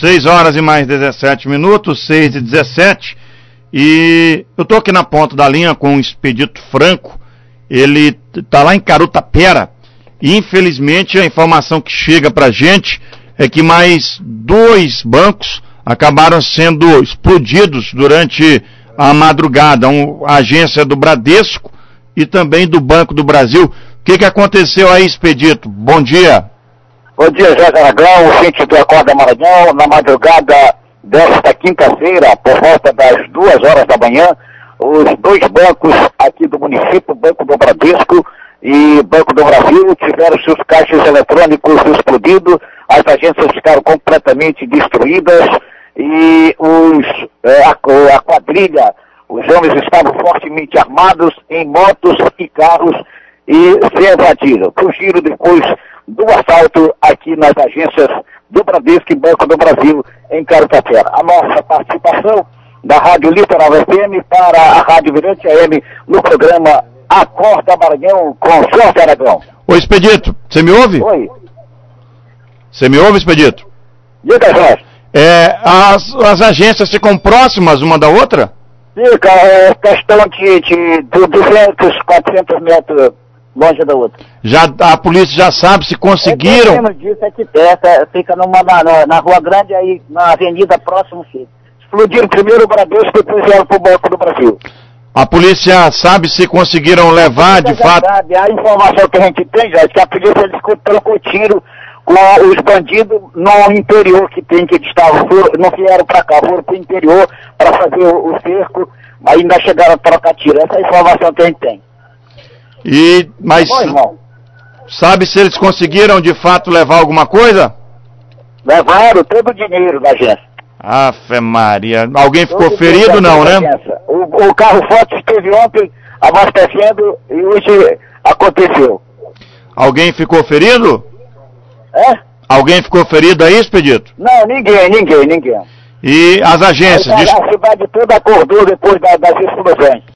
6 horas e mais 17 minutos, 6h17, e eu estou aqui na ponta da linha com o Expedito Franco. Ele está lá em Carutapera, e infelizmente a informação que chega para a gente é que mais 2 bancos acabaram sendo explodidos durante a madrugada, a agência do Bradesco e também do Banco do Brasil. O que aconteceu aí, Expedito? Bom dia. Bom dia, Jorge Aragão, ouvinte do Acorda Maranhão. Na madrugada desta quinta-feira, por volta das 2 horas da manhã, os 2 bancos aqui do município, Banco do Bradesco e Banco do Brasil, tiveram seus caixas eletrônicos explodidos, as agências ficaram completamente destruídas e a quadrilha, os homens estavam fortemente armados em motos e carros e se evadiram. Fugiram depois do assalto aqui nas agências do Bradesco e Banco do Brasil em Carutapera. A nossa participação da Rádio Litoral FM para a Rádio Virante AM no programa Acorda Maranhão com Jorge Aragão. Oi, Expedito, você me ouve? Oi. Você me ouve, Expedito? Diga, Jorge. As agências ficam próximas uma da outra? Fica, questão de 200, 400 metros longe da outra. A polícia já sabe se conseguiram... Disso aqui perto, fica na Rua Grande, aí na avenida próximo, fica. Explodiram primeiro o Bradesco, depois vieram para o Banco do Brasil. A polícia sabe se conseguiram levar, de fato... Sabe, a informação que a gente tem, já é que a polícia eles trocou tiro com os bandidos no interior que eles estavam, não vieram para cá, foram para o interior para fazer o cerco, ainda chegaram a trocar tiro. Essa é a informação que a gente tem. Mas sabe se eles conseguiram de fato levar alguma coisa? Levaram todo o dinheiro da agência. Afe Maria. Alguém ficou ferido não, né? O carro forte esteve ontem abastecendo e hoje aconteceu. Alguém ficou ferido? Alguém ficou ferido aí, Expedito? Não, ninguém. E as agências? A cidade toda acordou depois das explosões.